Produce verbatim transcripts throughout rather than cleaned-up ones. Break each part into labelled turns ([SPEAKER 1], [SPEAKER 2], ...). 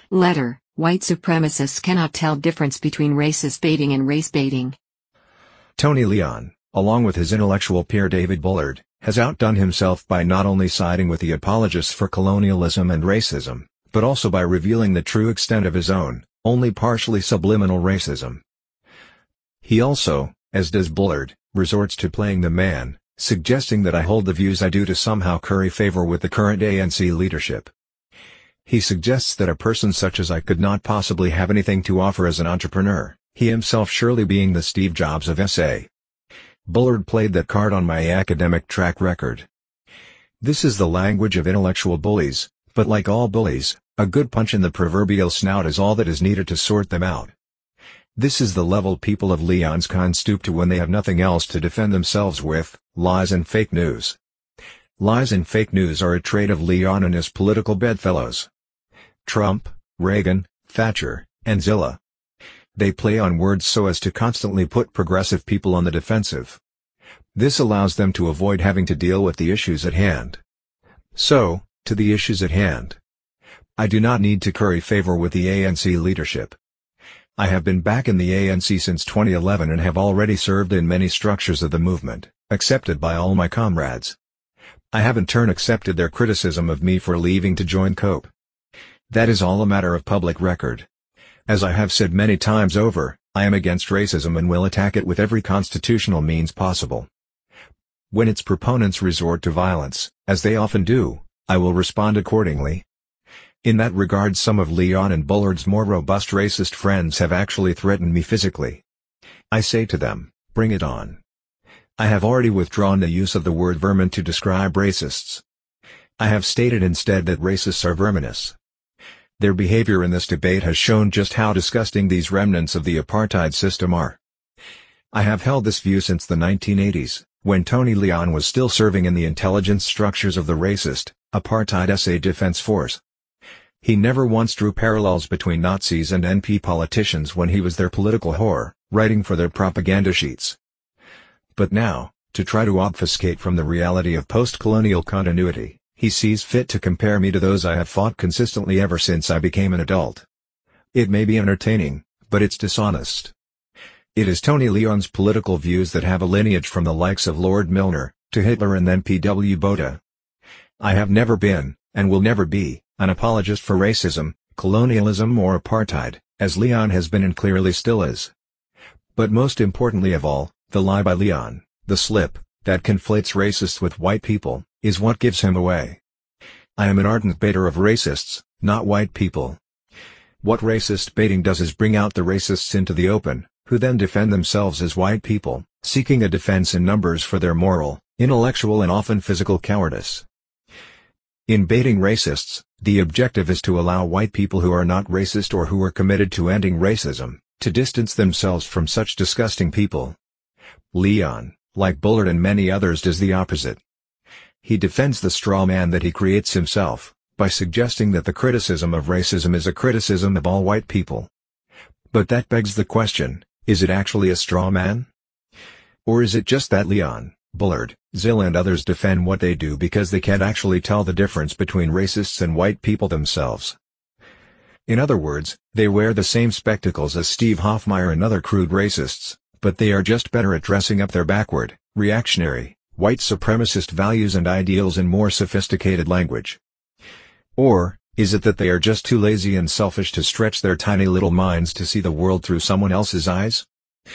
[SPEAKER 1] Letter: White supremacists cannot tell difference between racist baiting and race baiting.
[SPEAKER 2] Tony Leon, along with his intellectual peer David Bullard, has outdone himself by not only siding with the apologists for colonialism and racism, but also by revealing the true extent of his own, only partially subliminal racism. He also, as does Bullard, resorts to playing the man, suggesting that I hold the views I do to somehow curry favor with the current A N C leadership. He suggests that a person such as I could not possibly have anything to offer as an entrepreneur, he himself surely being the Steve Jobs of S A. Bullard played that card on my academic track record. This is the language of intellectual bullies, but like all bullies, a good punch in the proverbial snout is all that is needed to sort them out. This is the level people of Leon's kind stoop to when they have nothing else to defend themselves with: lies and fake news. Lies and fake news are a trait of Leon and his political bedfellows. Trump, Reagan, Thatcher, and Zilla. They play on words so as to constantly put progressive people on the defensive. This allows them to avoid having to deal with the issues at hand. So, to the issues at hand. I do not need to curry favor with the A N C leadership. I have been back in the A N C since twenty eleven and have already served in many structures of the movement, accepted by all my comrades. I have in turn accepted their criticism of me for leaving to join COPE. That is all a matter of public record. As I have said many times over, I am against racism and will attack it with every constitutional means possible. When its proponents resort to violence, as they often do, I will respond accordingly. In that regard, some of Leon and Bullard's more robust racist friends have actually threatened me physically. I say to them, bring it on. I have already withdrawn the use of the word vermin to describe racists. I have stated instead that racists are verminous. Their behavior in this debate has shown just how disgusting these remnants of the apartheid system are. I have held this view since the nineteen eighties, when Tony Leon was still serving in the intelligence structures of the racist, apartheid S A Defense Force. He never once drew parallels between Nazis and N P politicians when he was their political whore, writing for their propaganda sheets. But now, to try to obfuscate from the reality of post-colonial continuity, he sees fit to compare me to those I have fought consistently ever since I became an adult. It may be entertaining, but it's dishonest. It is Tony Leon's political views that have a lineage from the likes of Lord Milner, to Hitler and then P W Botha. I have never been, and will never be, an apologist for racism, colonialism or apartheid, as Leon has been and clearly still is. But most importantly of all, the lie by Leon, the slip, that conflates racists with white people, is what gives him away. I am an ardent baiter of racists, not white people. What racist baiting does is bring out the racists into the open, who then defend themselves as white people, seeking a defense in numbers for their moral, intellectual and often physical cowardice. In baiting racists, the objective is to allow white people who are not racist or who are committed to ending racism, to distance themselves from such disgusting people. Leon, like Bullard and many others, does the opposite. He defends the straw man that he creates himself, by suggesting that the criticism of racism is a criticism of all white people. But that begs the question, is it actually a straw man? Or is it just that Leon, Bullard, Zilla and others defend what they do because they can't actually tell the difference between racists and white people themselves? In other words, they wear the same spectacles as Steve Hoffmeyer and other crude racists, but they are just better at dressing up their backward, reactionary, white supremacist values and ideals in more sophisticated language. Or, is it that they are just too lazy and selfish to stretch their tiny little minds to see the world through someone else's eyes?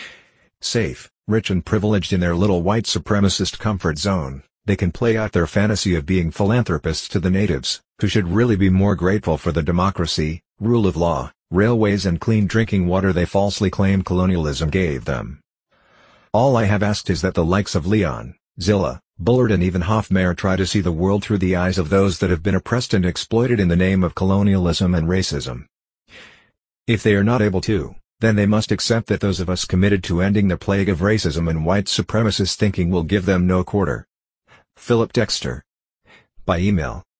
[SPEAKER 2] Safe, rich and privileged in their little white supremacist comfort zone, they can play out their fantasy of being philanthropists to the natives, who should really be more grateful for the democracy, rule of law, railways and clean drinking water they falsely claim colonialism gave them. All I have asked is that the likes of Leon, Zilla, Bullard and even Hoffmeyer try to see the world through the eyes of those that have been oppressed and exploited in the name of colonialism and racism. If they are not able to, then they must accept that those of us committed to ending the plague of racism and white supremacist thinking will give them no quarter. Philip Dexter. By email.